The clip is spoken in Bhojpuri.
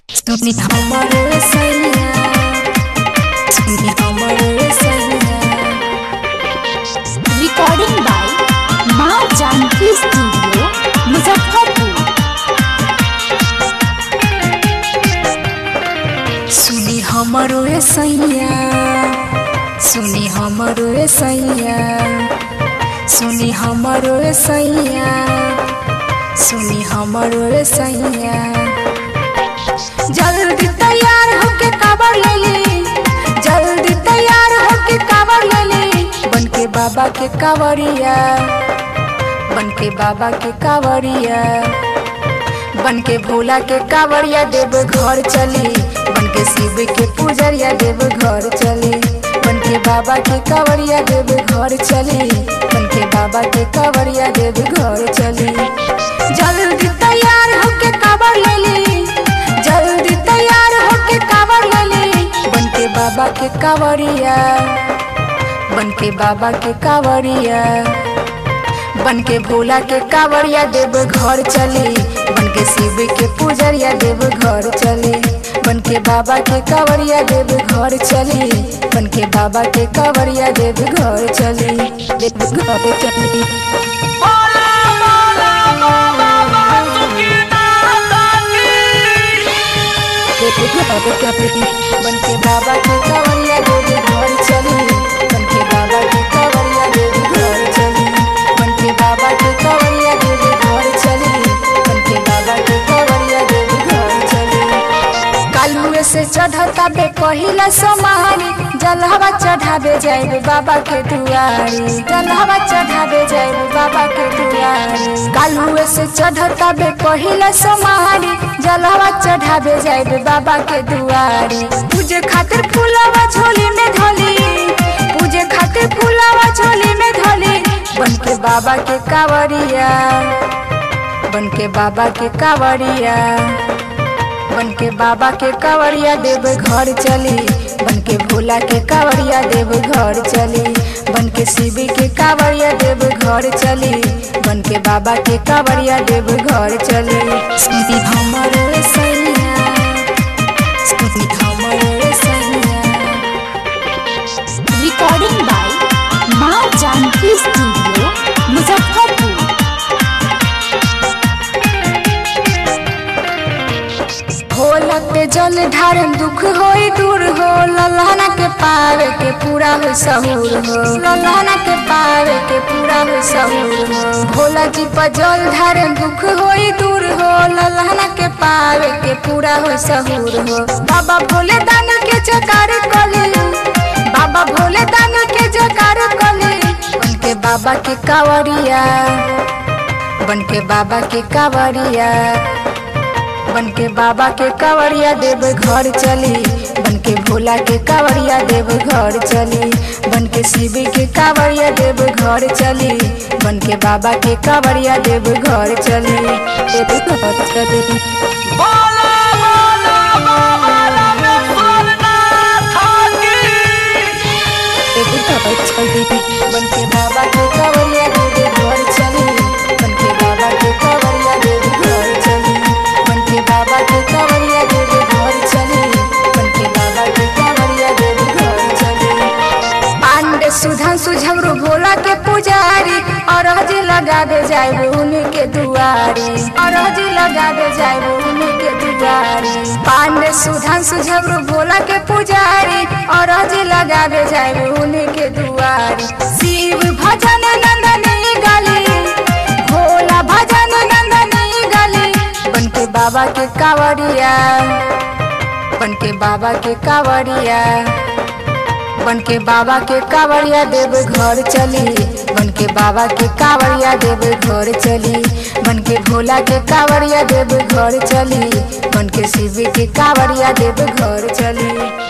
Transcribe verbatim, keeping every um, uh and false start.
Stupid हमर सैया Stupid हमर सैया recording by Maa Janki studio Muzaffarpur. सुनी हमरो सैया सुनी हमरो सैया सुनी हमरो सैया सुनी हमरो सैया जल्दी तैयार होके काबर ले ली जल्दी तैयार होके काबर ले ली बनके बाबा के कावरिया बनके बाबा के कावरिया बनके भोला के कावरिया देव घर चली बनके शिव के पुजरिया देव घर चली बनके बाबा के कावरिया देव घर चली बनके बाबा के कावरिया देव घर चली जल्दी तैयार होके काबर ले ली जल्दी तैयार होके कावर ले ली बनके बाबा के कावरिया बनके बाबा के कावरिया बनके भोला के कावरिया देव घर चली बनके शिव के पुजरिया देव घर चली बनके बाबा के कावरिया देव घर चली बनके बाबा के कावरिया देव घर चली देव घर चली बनके बाबा के कावरिया देव घर चली बनके बाबा के कावरिया देव घर चली बनके बाबा के कावरिया देव घर चली बनके बाबा के कावरिया देव घर चली कालुए से चढ़ता बे पहिला समारी जलहवा चढ़ाबे जाए बाबा के दुआरी जलहवा चढ़ाबे जाए बाबा के दुआरी कालुए से चढ़ता बे पहिला समारी जलहवा चढ़ाबे जाए बाबा के दुआरी पूजे खातिर फूलवा झोली में धोली पूजे खातिर फूलवा झोली में धोली बनके बाबा के कावरिया बनके बाबा के कावरिया बनके बाबा के कावरिया देव घर चली बनके भोला के कावरिया देव घर चली बनके शिव के कावरिया देव घर चली बनके बाबा के कावरिया देव घर चली स्मृति हमर सैया स्मृति हमर सैया recording by Maa Janki studio Muzaffarpur. Bhola पे जल ढारन दुख होई दूर हो लल्हना के पावे के पूरा हो सहूर हो लल्हना के पावे के पूरा हो सहूर हो भोला जी पर जल ढारन दुख होई दूर हो लल्हना के पावे के पूरा हो सहूर हो बाबा भोले दान के जकार कली बाबा भोले दान के जकार कली बनके बाबा के कावरिया बनके बाबा के कावरिया बनके बाबा के कावरिया देव घर चली बनके भोला के कावरिया देव घर चली बनके शिव के कावरिया देव घर चली बनके बाबा के कावरिया देव घर चली देव घर चली बनके बाबा के कावरिया देव घर चली बनके बाबा के कावरिया देव घर चली बनके बाबा के कावरिया देव घर चली बनके बाबा के कावरिया देव घर चली पांडे सुधन सुझमरू भोला के पुजारी और हजी लगा दे जाए उन्हीं के दुआरी और हजी लगा दे जाए उन्हीं के दुआरी पांडे सुधन सुझमरू भोला के पुजारी और हजी लगा दे जाए उन्हीं के दुआरी शिव भजन नंदनी गाली भोला भजन नंदनी गाली बनके बाबा के कावरिया बनके बाबा के कावरिया बनके बाबा के कावरिया देव घर चली बनके बाबा के कावरिया देव घर चली बनके भोला के कावरिया देव घर चली बनके शिव के कावरिया देव घर चली।